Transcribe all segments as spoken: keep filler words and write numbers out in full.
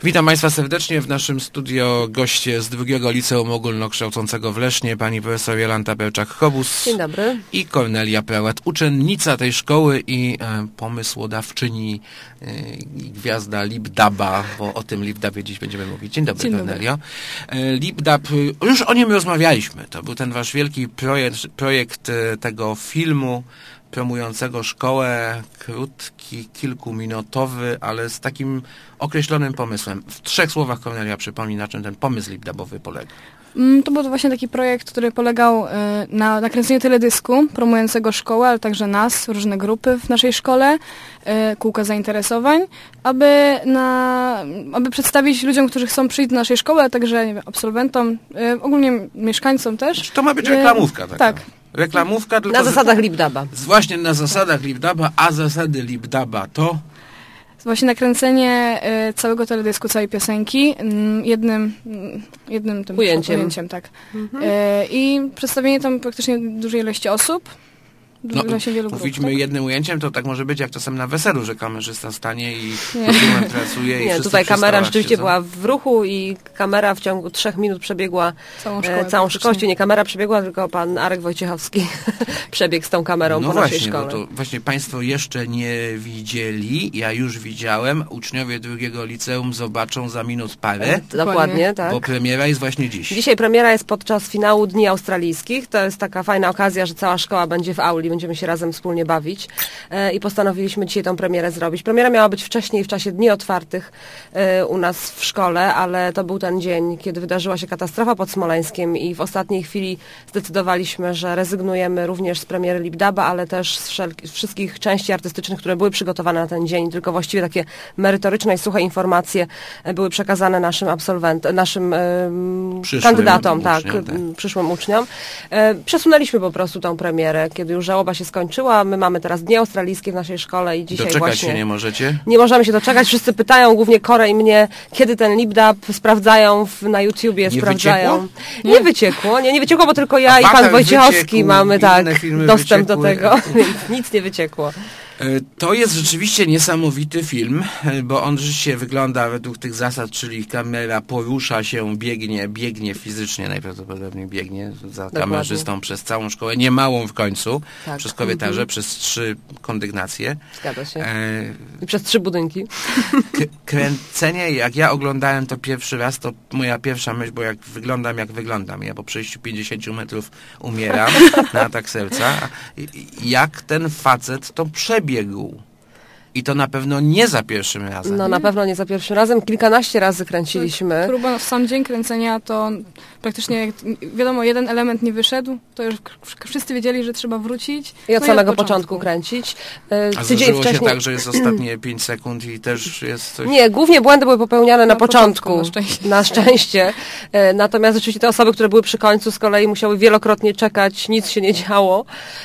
Witam Państwa serdecznie w naszym studio. Goście z drugiego Liceum Ogólnokształcącego w Lesznie, pani profesor Jolanta Perczak-Chobus. Dzień dobry. I Kornelia Prałat, uczennica tej szkoły i e, pomysłodawczyni e, i gwiazda LibDaba, bo o tym LibDabie dziś będziemy mówić. Dzień dobry, Dzień Kornelio. E, LibDab, już o nim rozmawialiśmy. To był ten wasz wielki projekt, projekt e, tego filmu promującego szkołę, krótki, kilkuminutowy, ale z takim określonym pomysłem. W trzech słowach, Kornelia, przypomnij, na czym ten pomysł LibDabowy polega. To był to właśnie taki projekt, który polegał na nakręceniu teledysku promującego szkołę, ale także nas, różne grupy w naszej szkole, kółka zainteresowań, aby, na, aby przedstawić ludziom, którzy chcą przyjść do naszej szkoły, a także nie wiem, absolwentom, ogólnie mieszkańcom też. To ma być reklamówka taka. Tak. Reklamówka tylko na zasadach LibDaba. Właśnie na zasadach LibDaba, a zasady LibDaba to... Właśnie nakręcenie y, całego teledysku, całej piosenki y, jednym, y, jednym tym ujęciem. ujęciem tak. Mhm. Y, I przedstawienie tam praktycznie dużej ilości osób. No, wielu mówiliśmy grup, tak? jednym ujęciem, to tak może być jak czasem na weselu, że kamerzysta stanie i dokument pracuje. Nie, i tutaj kamera rzeczywiście siedzą. była w ruchu i kamera w ciągu trzech minut przebiegła całą szkołę. E, całą szkołę. Nie kamera przebiegła, tylko pan Arek Wojciechowski przebiegł z tą kamerą no po właśnie, naszej szkole. No to właśnie Państwo jeszcze nie widzieli, ja już widziałem, uczniowie drugiego liceum zobaczą za minut parę. E, dokładnie, tak. Bo premiera jest właśnie dziś. Dzisiaj premiera jest podczas finału Dni Australijskich. To jest taka fajna okazja, że cała szkoła będzie w auli, będziemy się razem wspólnie bawić e, i postanowiliśmy dzisiaj tą premierę zrobić. Premiera miała być wcześniej, w czasie Dni Otwartych e, u nas w szkole, ale to był ten dzień, kiedy wydarzyła się katastrofa pod Smoleńskiem i w ostatniej chwili zdecydowaliśmy, że rezygnujemy również z premiery LibDaba, ale też z wszelk- wszystkich części artystycznych, które były przygotowane na ten dzień, tylko właściwie takie merytoryczne i suche informacje e, były przekazane naszym absolwentom, naszym e, kandydatom, uczniom, tak, tak, przyszłym uczniom. E, przesunęliśmy po prostu tą premierę, kiedy już żałoba się skończyła. My mamy teraz Dni Australijskie w naszej szkole i dzisiaj doczekać właśnie... się nie możecie? Nie możemy się doczekać. Wszyscy pytają, głównie Korę i mnie, kiedy ten LibDab, sprawdzają w, na YouTubie, nie sprawdzają. Wyciekło? Nie, nie wyciekło, nie, nie wyciekło, bo tylko ja i pan Wojciechowski wyciekł, mamy tak dostęp do tego, więc nic nie wyciekło. To jest rzeczywiście niesamowity film, bo on rzeczywiście wygląda według tych zasad, czyli kamera porusza się, biegnie, biegnie fizycznie, najprawdopodobniej biegnie za Dokładnie. kamerzystą przez całą szkołę, niemałą w końcu, tak. przez korytarze, mhm. przez trzy kondygnacje. Zgadza się. E... I przez trzy budynki. K- kręcenie, jak ja oglądałem to pierwszy raz, to moja pierwsza myśl, bo jak wyglądam, jak wyglądam. Ja po przejściu pięćdziesięciu metrów umieram na atak serca. I, jak ten facet to przebiegł. I to na pewno nie za pierwszym razem. No na pewno nie za pierwszym razem. Kilkanaście razy kręciliśmy. Próba w sam dzień kręcenia to praktycznie, jak wiadomo, jeden element nie wyszedł, to już wszyscy wiedzieli, że trzeba wrócić. I od no samego i od początku. początku kręcić. A Tydzień zdarzyło wcześniej... się tak, że jest ostatnie pięć sekund i też jest coś... Nie, głównie błędy były popełniane na, na początku. początku na szczęście. Na szczęście. Natomiast rzeczywiście te osoby, które były przy końcu, z kolei musiały wielokrotnie czekać, nic się nie działo,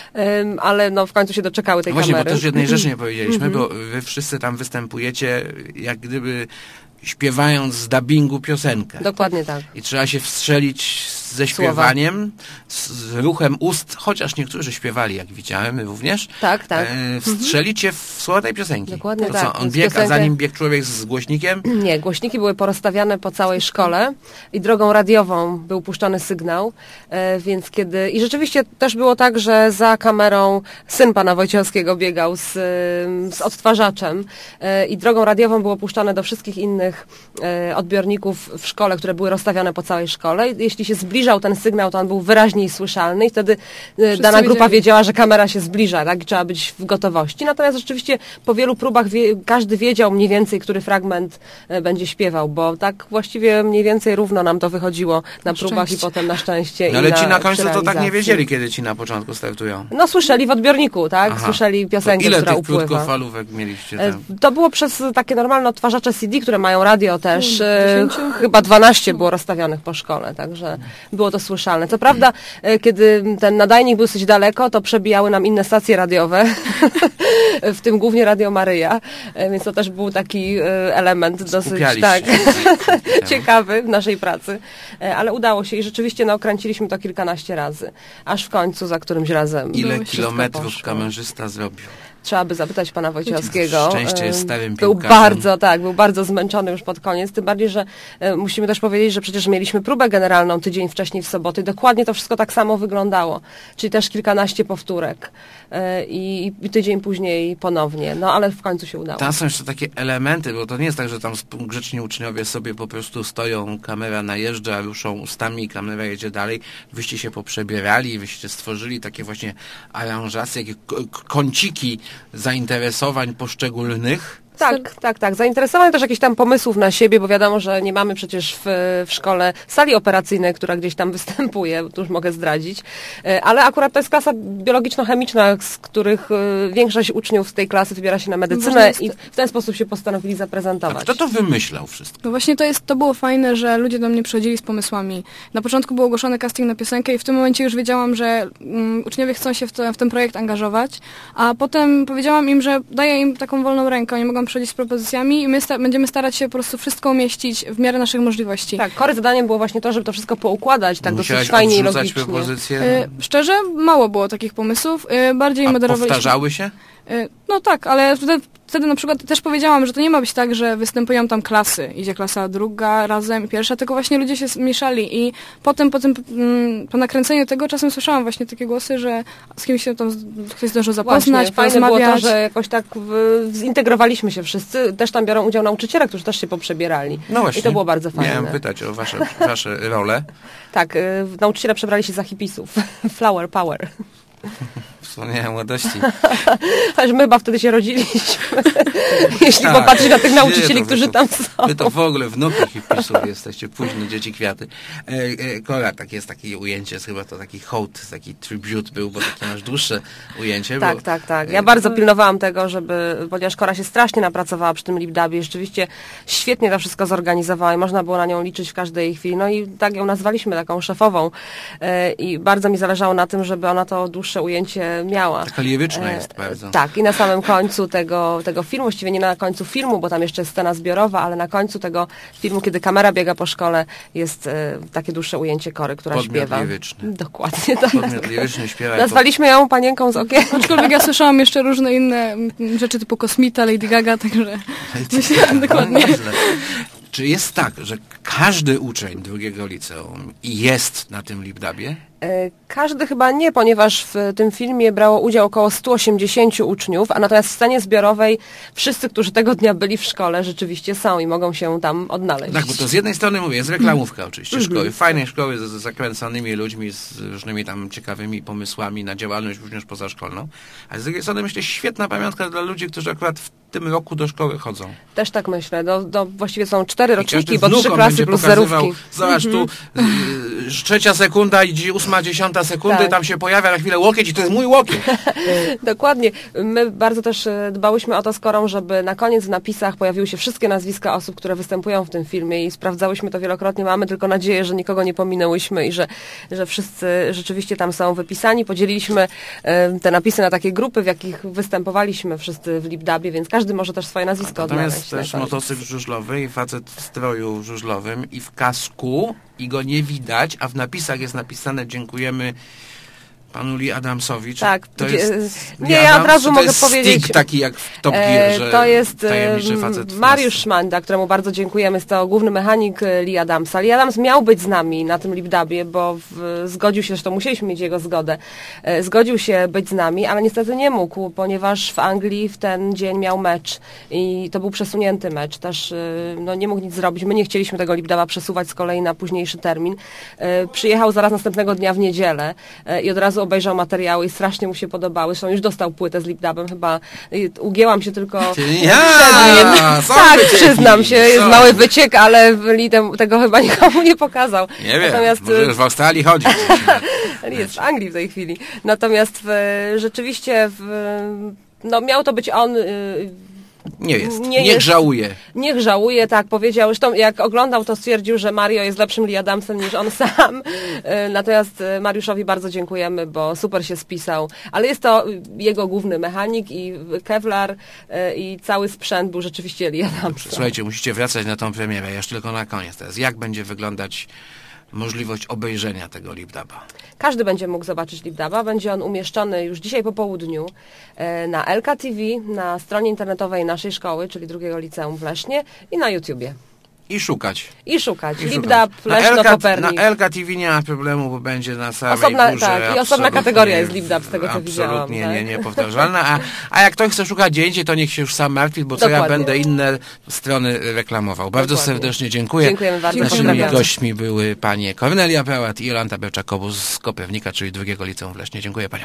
ale no w końcu się doczekały tej Właśnie, kamery. Właśnie, bo też jednej rzeczy nie powiedzieliśmy, bo wy wszyscy tam występujecie jak gdyby śpiewając z dubbingu piosenkę. Dokładnie tak. I trzeba się wstrzelić ze śpiewaniem, z, z ruchem ust, chociaż niektórzy śpiewali, jak widziałem, my również. Tak, tak. E, wstrzelić się w słowa tej piosenki. Dokładnie to tak. co, on Więc biegł, piosenkę... a za nim biegł człowiek z głośnikiem? Nie, głośniki były porozstawiane po całej szkole i drogą radiową był puszczony sygnał, e, więc kiedy... I rzeczywiście też było tak, że za kamerą syn pana Wojciechowskiego biegał z, z odtwarzaczem e, i drogą radiową było puszczane do wszystkich innych e, odbiorników w szkole, które były rozstawione po całej szkole. I jeśli się zbliżał ten sygnał, to on był wyraźniej słyszalny i wtedy e, dana grupa wiedzieli. wiedziała, że kamera się zbliża, tak? I trzeba być w gotowości. Natomiast rzeczywiście po wielu próbach wie, każdy wiedział mniej więcej, który fragment e, będzie śpiewał, bo tak właściwie mniej więcej równo nam to wychodziło na, na próbach i potem na szczęście. No ale i na, ci na końcu to tak nie wiedzieli, kiedy ci na początku startują. No słyszeli w odbiorniku, tak? Aha. Słyszeli piosenkę, to ile która tych upływa. krótkofalówek mieliście tam? To było przez takie normalne odtwarzacze C D, które mają radio też. E, chyba dwanaście było rozstawionych po szkole, także było to słyszalne. Co prawda, e, kiedy ten nadajnik był dosyć daleko, to przebijały nam inne stacje radiowe, w tym głównie Radio Maryja, e, więc to też był taki e, element dosyć tak, ciekawy w naszej pracy, e, ale udało się i rzeczywiście no, kręciliśmy to kilkanaście razy, aż w końcu za którymś razem. Ile kilometrów kamerzysta zrobił? trzeba by zapytać pana Wojciechowskiego. Szczęście jest starym Był piłkarzem. bardzo, tak, był bardzo zmęczony już pod koniec, tym bardziej, że e, musimy też powiedzieć, że przecież mieliśmy próbę generalną tydzień wcześniej w sobotę i dokładnie to wszystko tak samo wyglądało, czyli też kilkanaście powtórek e, i, i tydzień później ponownie, no ale w końcu się udało. Tam są jeszcze takie elementy, bo to nie jest tak, że tam grzeczni uczniowie sobie po prostu stoją, kamera najeżdża, ruszą ustami, kamera jedzie dalej, wyście się poprzebierali, wyście stworzyli takie właśnie aranżacje, takie kąciki zainteresowań poszczególnych. Tak, tak, tak. Zainteresowany też jakichś tam pomysłów na siebie, bo wiadomo, że nie mamy przecież w, w szkole sali operacyjnej, która gdzieś tam występuje, tu już mogę zdradzić, ale akurat to jest klasa biologiczno-chemiczna, z których większość uczniów z tej klasy wybiera się na medycynę i w ten sposób się postanowili zaprezentować. A kto to wymyślał wszystko? No właśnie to jest, to było fajne, że ludzie do mnie przychodzili z pomysłami. Na początku był ogłoszony casting na piosenkę i w tym momencie już wiedziałam, że um, uczniowie chcą się w, to, w ten projekt angażować, a potem powiedziałam im, że daję im taką wolną rękę, oni mogą przychodzić z propozycjami i my sta- będziemy starać się po prostu wszystko umieścić w miarę naszych możliwości. Tak, core zadaniem było właśnie to, żeby to wszystko poukładać tak Musiałaś dosyć fajnie i odrzucać logicznie. propozycje? Y, szczerze, mało było takich pomysłów. Y, bardziej A moderowaliśmy. powtarzały się? Y, no tak, ale wtedy, wtedy na przykład też powiedziałam, że to nie ma być tak, że występują tam klasy. Idzie klasa druga razem i pierwsza, tylko właśnie ludzie się mieszali i potem po tym, mm, po nakręceniu tego czasem słyszałam właśnie takie głosy, że z kimś się tam ktoś zdążył zapoznać, Właśnie, fajne było porozmawiać. to, że jakoś tak w, zintegrowaliśmy się wszyscy. Też tam biorą udział nauczyciele, którzy też się poprzebierali. No właśnie. I to było bardzo fajne. Miałem pytać o wasze, wasze role. Tak, y, nauczyciele przebrali się za hipisów. Flower power. Wspomniałem młodości. Chociaż my chyba wtedy się rodziliśmy. Jeśli Tak. popatrzeć na tych nauczycieli, Nie, to którzy wy to- tam są. Wy to w ogóle wnuki hipisów jesteście, późno dzieci kwiaty. E, e, Kola, tak jest takie ujęcie, chyba to taki hołd, taki tribute był, bo takie masz dłuższe ujęcie. Tak, bo, tak, tak. e, Ja bardzo pilnowałam tego, żeby, ponieważ Kora się strasznie napracowała przy tym LibDubie, rzeczywiście świetnie to wszystko zorganizowała i można było na nią liczyć w każdej chwili. No i tak ją nazwaliśmy taką szefową e, i bardzo mi zależało na tym, żeby ona to dłuższe ujęcie miała. Taka liryczna E, jest bardzo. Tak, i na samym końcu tego, tego filmu, właściwie nie na końcu filmu, bo tam jeszcze jest scena zbiorowa, ale na końcu tego filmu, kiedy kamera biega po szkole, jest e, takie dłuższe ujęcie Kory, która Podmiot śpiewa. liryczny. Dokładnie tak. Podmiot liryczny śpiewa. Nazwaliśmy ją panienką z okien. Aczkolwiek ja słyszałam jeszcze różne inne mm, rzeczy typu Kosmita, Lady Gaga, także myślę, dokładnie. Nieźle. Czy jest tak, że każdy uczeń drugiego liceum jest na tym LibDubie? E, Każdy chyba nie, ponieważ w tym filmie brało udział około stu osiemdziesięciu uczniów, a natomiast w scenie zbiorowej wszyscy, którzy tego dnia byli w szkole, rzeczywiście są i mogą się tam odnaleźć. Tak, bo to z jednej strony mówię, jest reklamówka oczywiście szkoły, fajnej szkoły z, z zakręconymi ludźmi, z różnymi tam ciekawymi pomysłami na działalność również pozaszkolną, a z drugiej strony myślę świetna pamiątka dla ludzi, którzy akurat w tym roku do szkoły chodzą. Też tak myślę. Do, do, właściwie są cztery I roczniki, każdy bo trzy wnukom klasy będzie plus pokazywał, zerówki. zobacz tu y, trzecia sekunda idzie ósma, dziesiąta sekundy, Tak. tam się pojawia na chwilę łokieć i to jest mój łokieć. Dokładnie. My bardzo też e, dbałyśmy o to z Korą, żeby na koniec w napisach pojawiły się wszystkie nazwiska osób, które występują w tym filmie i sprawdzałyśmy to wielokrotnie. Mamy tylko nadzieję, że nikogo nie pominęłyśmy i że, że wszyscy rzeczywiście tam są wypisani. Podzieliliśmy e, te napisy na takie grupy, w jakich występowaliśmy wszyscy w LibDubie, więc każdy może też swoje nazwisko Tam odnaleźć. jest też na koniec. motocykl żużlowy i facet w stroju żużlowym i w kasku i go nie widać, a w napisach jest napisane dziękujemy panu Lee Adamsowi. Czy Tak, to gdzie- jest nie, Lee ja od Adams, razu czy to mogę jest powiedzieć- Stick taki jak w Top Gear, E, że to jest tajemniczy e, facet w Mariusz masce. Szmanda, któremu bardzo dziękujemy. Jest to główny mechanik e, Lee Adamsa. Lee Adams miał być z nami na tym LibDubie, bo w, zgodził się, zresztą musieliśmy mieć jego zgodę, e, zgodził się być z nami, ale niestety nie mógł, ponieważ w Anglii w ten dzień miał mecz i to był przesunięty mecz. Też e, no, nie mógł nic zrobić. My nie chcieliśmy tego LibDuba przesuwać z kolei na późniejszy termin. E, przyjechał zaraz następnego dnia w niedzielę e, i od razu obejrzał materiały i strasznie mu się podobały. Zresztą już dostał płytę z LibDubem chyba. I ugięłam się tylko Czyli ja! przed nim. Są Tak, wycieki, przyznam się, jest są. mały wyciek, ale Lee tem- tego chyba nikomu nie pokazał. Nie wiem, Natomiast może już w Australii chodzi. Lee jest w Anglii w tej chwili. Natomiast w, rzeczywiście w, no, miał to być on. y, Nie jest, Nie niech jest. żałuje. Niech żałuje, tak powiedział. Zresztą jak oglądał, to stwierdził, że Mario jest lepszym Lee Adamsem niż on sam. Y, Natomiast y, Mariuszowi bardzo dziękujemy, bo super się spisał. Ale jest to y, jego główny mechanik i Kevlar y, i cały sprzęt był rzeczywiście Lee Adamsem. Słuchajcie, musicie wracać na tą premierę, jeszcze tylko na koniec teraz. Jak będzie wyglądać możliwość obejrzenia tego LibDuba? Każdy będzie mógł zobaczyć LibDuba. Będzie on umieszczony już dzisiaj po południu e, na L K T V, na stronie internetowej naszej szkoły, czyli drugiego liceum w Lesznie i na YouTubie. I szukać. I szukać. I LibDub, szukać. Leszno, Na Kopernik. Na L K T V nie ma problemu, bo będzie na samej Osobna, górze. tak, i osobna kategoria jest LibDub, z tego co widziałam. Absolutnie tak? nie, niepowtarzalna. A, a jak ktoś chce szukać gdzie indziej, to niech się już sam martwi, bo co Dokładnie. ja będę inne strony reklamował. Bardzo Dokładnie. serdecznie dziękuję. Dziękujemy bardzo. Naszymi Pozdrawiamy. gośćmi były panie Kornelia Pełat i Jolanta Bełczak-Kobus z Kopernika, czyli drugiego liceum w Lesznie. Dziękuję paniom.